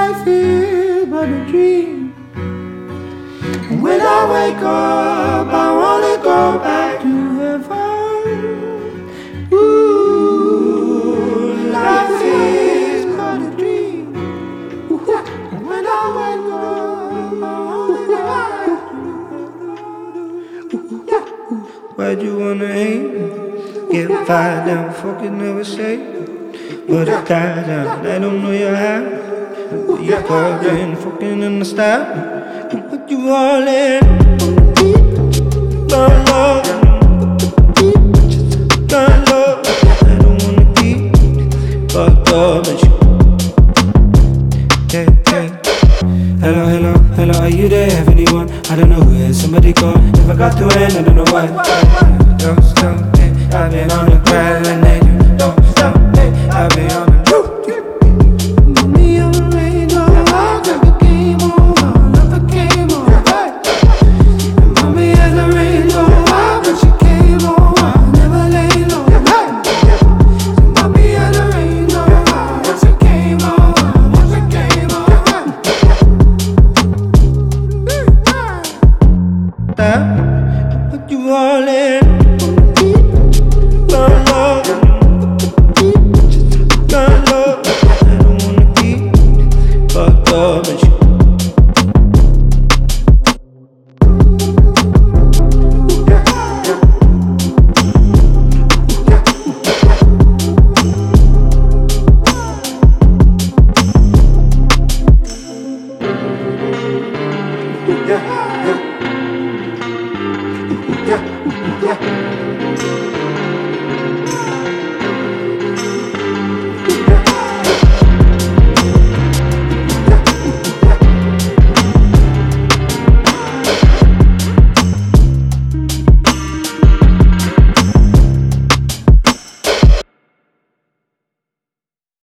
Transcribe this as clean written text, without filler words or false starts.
life is but a dream. And when I wake up, I wanna go back to heaven. Ooh, life is but a dream. And when I wake up, I wanna go back to heaven. Why'd you wanna hate? Get fired down, fucking never say. But I got down, I don't know your how. You fucking fucking in the style. What you all in? Love, love, love, love. I don't wanna keep fucked up with you. Yeah, yeah. Hello, hello, hello, are you there? Have anyone? I don't know who is. Somebody call. If I got to end, I don't know why. Don't stop, hey. I've been on the grind and they don't stop, hey. I've been